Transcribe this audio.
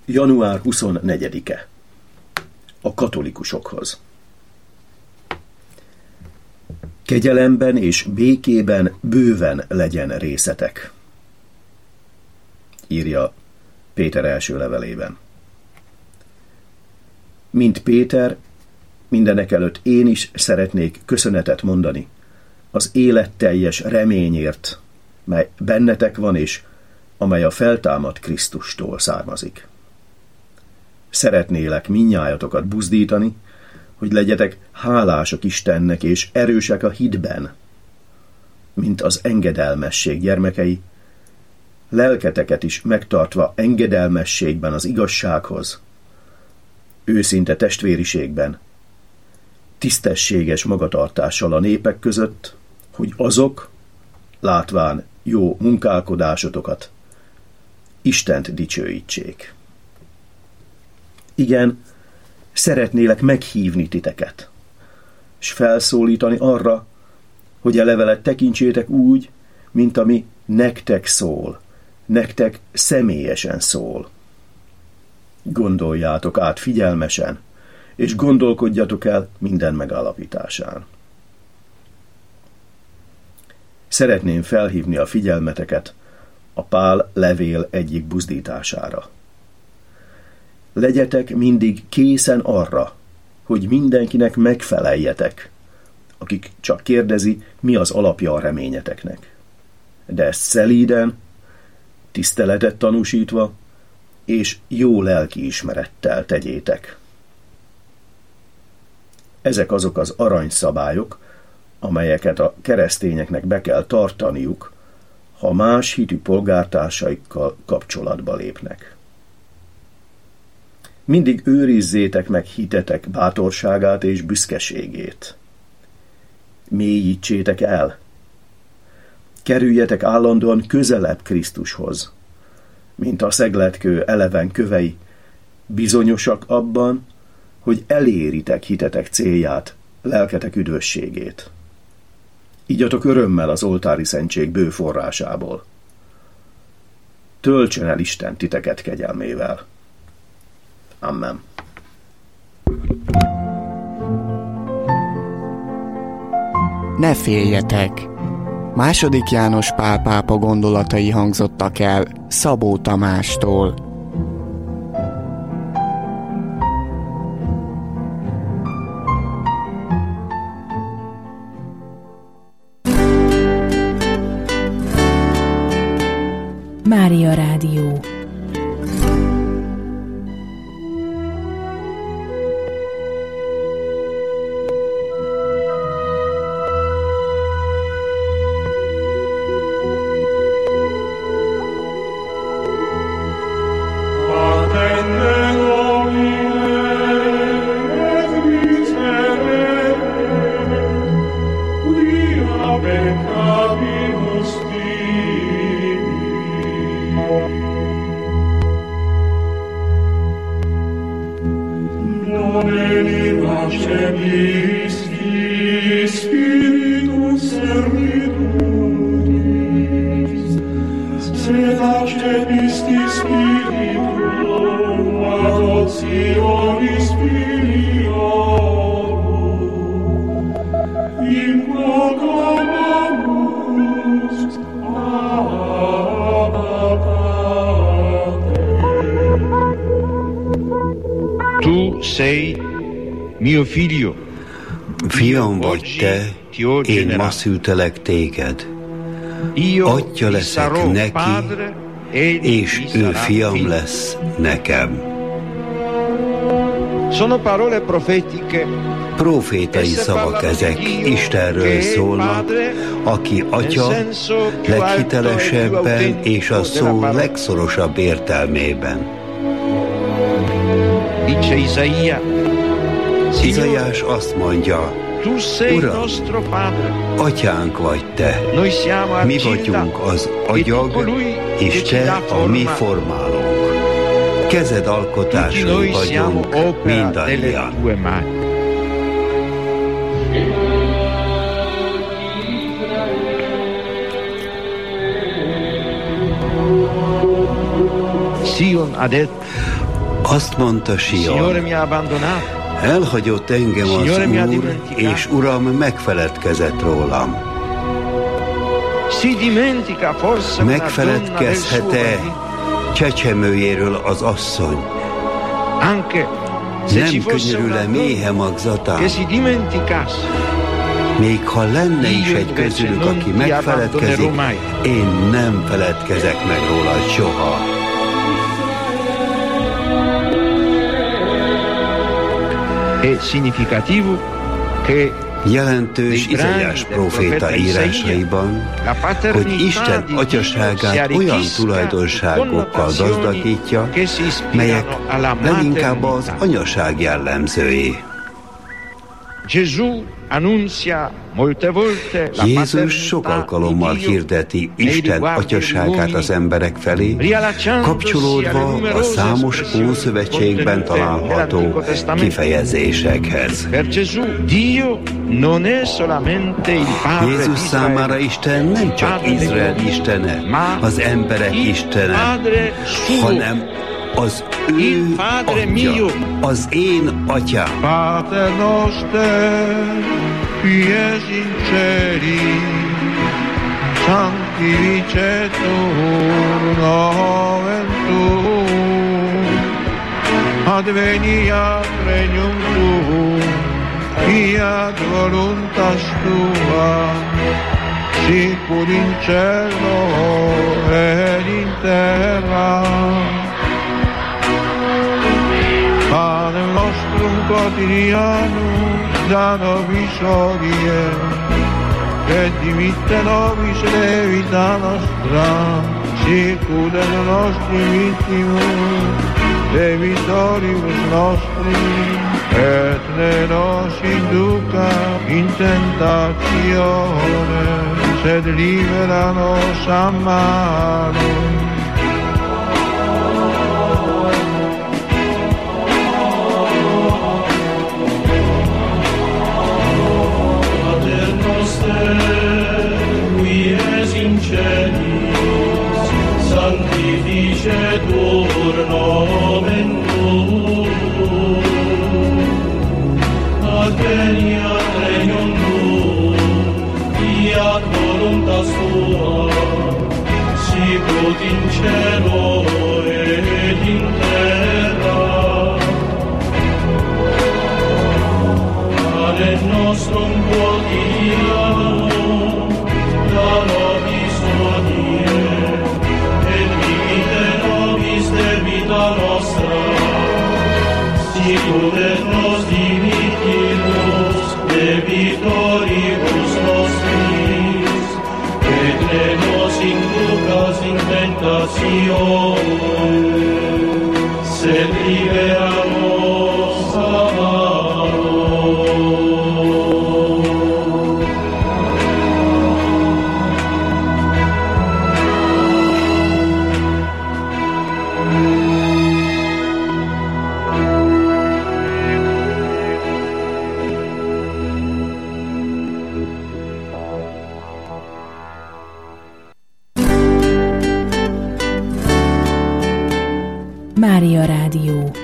Január 24-e. A katolikusokhoz. Kegyelemben és békében bőven legyen részetek, írja Péter első levelében. Mint Péter, mindenekelőtt én is szeretnék köszönetet mondani az életteljes reményért, mely bennetek van és amely a feltámadt Krisztustól származik. Szeretnélek mindnyájatokat buzdítani, hogy legyetek hálások Istennek és erősek a hitben, mint az engedelmesség gyermekei, lelketeket is megtartva engedelmességben az igazsághoz, őszinte testvériségben, tisztességes magatartással a népek között, hogy azok, látván jó munkálkodásotokat, Istent dicsőítsék. Igen, szeretnélek meghívni titeket, s felszólítani arra, hogy a levelet tekintsétek úgy, mint ami nektek szól, nektek személyesen szól. Gondoljátok át figyelmesen, és gondolkodjatok el minden megállapításán. Szeretném felhívni a figyelmeteket a Pál levél egyik buzdítására. Legyetek mindig készen arra, hogy mindenkinek megfeleljetek, akik csak kérdezi, mi az alapja a reményeteknek. De ezt szelíden, tiszteletet tanúsítva, és jó lelkiismerettel tegyétek. Ezek azok az aranyszabályok, amelyeket a keresztényeknek be kell tartaniuk, ha más hitű polgártársaikkal kapcsolatba lépnek. Mindig őrizzétek meg hitetek bátorságát és büszkeségét. Mélyítsétek el. Kerüljetek állandóan közelebb Krisztushoz, mint a szegletkő eleven kövei, bizonyosak abban, hogy eléritek hitetek célját, lelketek üdvösségét. Igyatok örömmel az oltári szentség bő forrásából. Töltsön el Isten titeket kegyelmével. Amen. Ne féljetek! II. János Pál pápa gondolatai hangzottak el Szabó Tamástól. Mária Rádió. Tu sei mio figlio. Fiam vagy te, én ma szültelek téged. Atya leszek neki, és ő fiam lesz nekem. Sono parole profetiche. Profétai szavak ezek, Istenről szólnak, aki Atya leghitelesebben és a szó legszorosabb értelmében. Dice Izaiás azt mondja, Uram, Atyánk vagy te, mi vagyunk az agyag, és te a mi formálónk. Kezed alkotásai vagyunk mindannyian. Azt mondta Sion, elhagyott engem az Úr, és Uram megfeledkezett rólam. Megfeledkezhet-e csecsemőjéről az asszony? Nem könyörül-e méhe magzatán? Még ha lenne is egy közülük, aki megfeledkezik, én nem feledkezek meg róla soha. Jelentős Izaiás próféta írásaiban, hogy Isten atyaságát olyan tulajdonságokkal gazdagítja, melyek leginkább az anyaság jellemzői. Jézus sok alkalommal hirdeti Isten atyaságát az emberek felé, kapcsolódva a számos Ószövetségben található kifejezésekhez. Jézus számára Isten nem csak Izrael istene, az emberek istene, hanem az ő atya, az én atyám. Pater noster, qui es in celi, sanctificetur nomen tuum, adveniat regnum tuum, fiat voluntas tua, sicur in cielo et in terra. Panem nostrum quotidianum da nobis hodie, et dimitte nobis debita nostra, sicur et nostri vittimus debitoribus nostri, et ne nos induca in tentatione, sed libera nos a malo. Sanctificetur nomen tuum, adveniat regnum tuum, fiat voluntas tua, sicut in cielo et in terra. Panem nostrum quotidianum da nobis hodie, debita nostra, sicur et nos dimittimus debitoribus nostris, et ne nos inducas in tentatione, sed libera nos a malo. Mária Rádió.